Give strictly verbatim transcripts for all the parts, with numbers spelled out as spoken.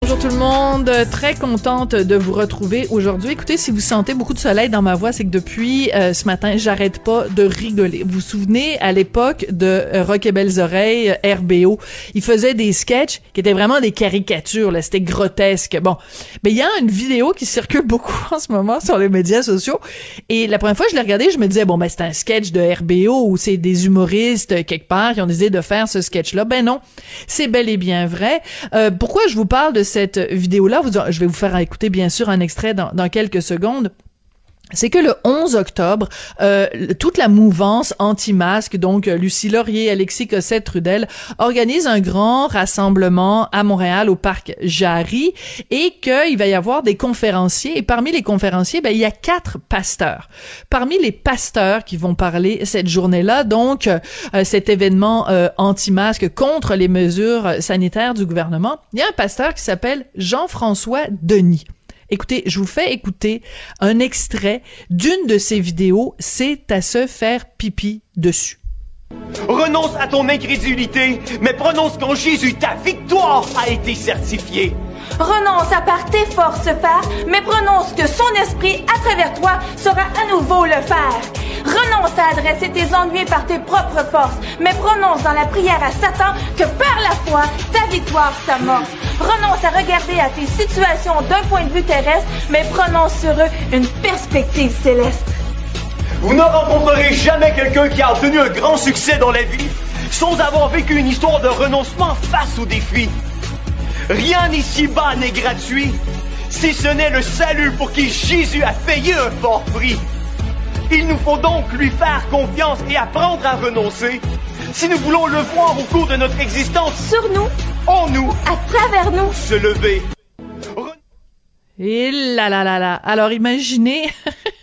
Bonjour tout le monde, très contente de vous retrouver aujourd'hui. Écoutez, si vous sentez beaucoup de soleil dans ma voix, c'est que depuis euh, ce matin, j'arrête pas de rigoler. Vous vous souvenez, à l'époque de euh, Rock et Belles Oreilles, R B O, ils faisaient des sketchs qui étaient vraiment des caricatures, là, c'était grotesque. Bon, mais il y a une vidéo qui circule beaucoup en ce moment sur les médias sociaux, et la première fois que je l'ai regardée, je me disais, bon, ben c'est un sketch de R B O où c'est des humoristes quelque part qui ont décidé de faire ce sketch-là. Ben non, c'est bel et bien vrai. Euh, pourquoi je vous parle de cette vidéo-là? Vous, je vais vous faire écouter, bien sûr, un extrait dans, dans quelques secondes. C'est que le onze octobre, euh, toute la mouvance anti-masque, donc Lucie Laurier, Alexis Cossette-Trudel, organise un grand rassemblement à Montréal au parc Jarry, et qu'il va y avoir des conférenciers. Et parmi les conférenciers, ben il y a quatre pasteurs. Parmi les pasteurs qui vont parler cette journée-là, donc euh, cet événement euh, anti-masque contre les mesures sanitaires du gouvernement, il y a un pasteur qui s'appelle Jean-François Denis. Écoutez, je vous fais écouter un extrait d'une de ces vidéos, c'est à se faire pipi dessus. Renonce à ton incrédulité, mais prononce qu'en Jésus, ta victoire a été certifiée. Renonce à par tes forces faire, mais prononce que son esprit, à travers toi, saura à nouveau le faire. Renonce à adresser tes ennuis par tes propres forces, mais prononce dans la prière à Satan que par la foi, ta victoire s'amorce. Renonce à regarder à tes situations d'un point de vue terrestre, mais prononce sur eux une perspective céleste. Vous ne rencontrerez jamais quelqu'un qui a obtenu un grand succès dans la vie sans avoir vécu une histoire de renoncement face aux défis. Rien ici-bas n'est gratuit, si ce n'est le salut pour qui Jésus a payé un fort prix. Il nous faut donc lui faire confiance et apprendre à renoncer, si nous voulons le voir au cours de notre existence. Sur nous, en nous, à travers nous, se lever. Re- Et là là là là. Alors imaginez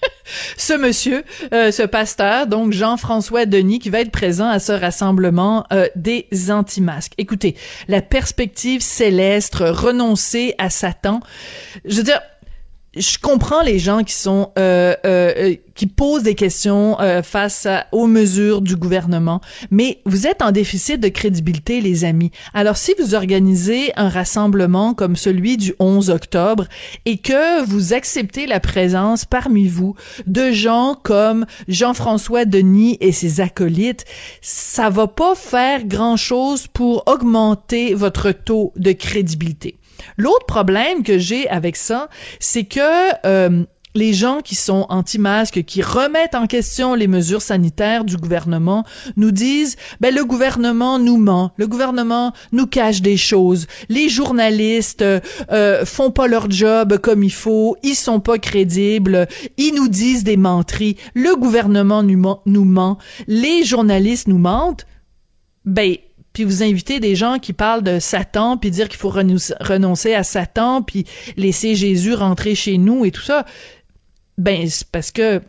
ce monsieur, euh, ce pasteur, donc Jean-François Denis, qui va être présent à ce rassemblement euh, des anti-masques. Écoutez, la perspective céleste, renoncer à Satan. Je veux dire, je comprends les gens qui sont euh, euh, qui posent des questions euh, face à, aux mesures du gouvernement, mais vous êtes en déficit de crédibilité, les amis. Alors si vous organisez un rassemblement comme celui du onze octobre et que vous acceptez la présence parmi vous de gens comme Jean-François Denis et ses acolytes, ça va pas faire grand-chose pour augmenter votre taux de crédibilité. L'autre problème que j'ai avec ça, c'est que euh, les gens qui sont anti-masques, qui remettent en question les mesures sanitaires du gouvernement, nous disent ben le gouvernement nous ment, le gouvernement nous cache des choses, les journalistes euh, font pas leur job comme il faut, ils sont pas crédibles, ils nous disent des menteries, le gouvernement nous ment, nous ment, les journalistes nous mentent. Ben puis vous invitez des gens qui parlent de Satan, puis dire qu'il faut renoncer, renoncer à Satan, puis laisser Jésus rentrer chez nous et tout ça. Ben, c'est parce que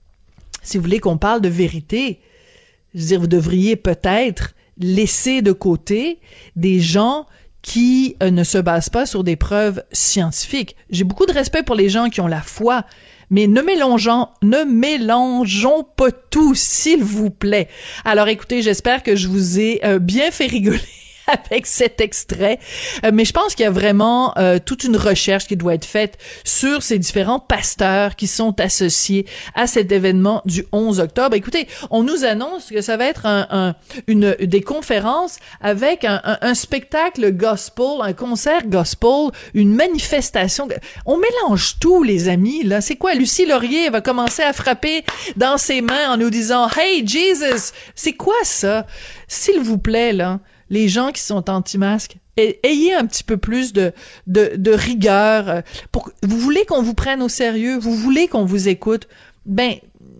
si vous voulez qu'on parle de vérité, je veux dire, vous devriez peut-être laisser de côté des gens qui euh, ne se basent pas sur des preuves scientifiques. J'ai beaucoup de respect pour les gens qui ont la foi, mais ne mélangeons, ne mélangeons pas tout, s'il vous plaît. Alors écoutez, j'espère que je vous ai euh, bien fait rigoler avec cet extrait, euh, mais je pense qu'il y a vraiment euh, toute une recherche qui doit être faite sur ces différents pasteurs qui sont associés à cet événement du onze octobre. Écoutez, on nous annonce que ça va être un, un, une, des conférences avec un, un, un spectacle gospel, un concert gospel, une manifestation. On mélange tout, les amis, là. C'est quoi? Lucie Laurier va commencer à frapper dans ses mains en nous disant « Hey, Jesus! » C'est quoi ça? S'il vous plaît, là, les gens qui sont anti-masques, ayez un petit peu plus de, de, de rigueur. Pour, vous voulez qu'on vous prenne au sérieux? Vous voulez qu'on vous écoute? Ben,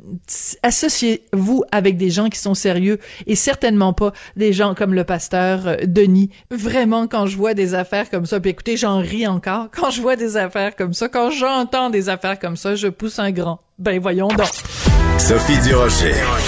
associez-vous avec des gens qui sont sérieux et certainement pas des gens comme le pasteur Denis. Vraiment, quand je vois des affaires comme ça, puis écoutez, j'en ris encore. Quand je vois des affaires comme ça, quand j'entends des affaires comme ça, je pousse un grand. Ben, voyons donc. Sophie Durocher.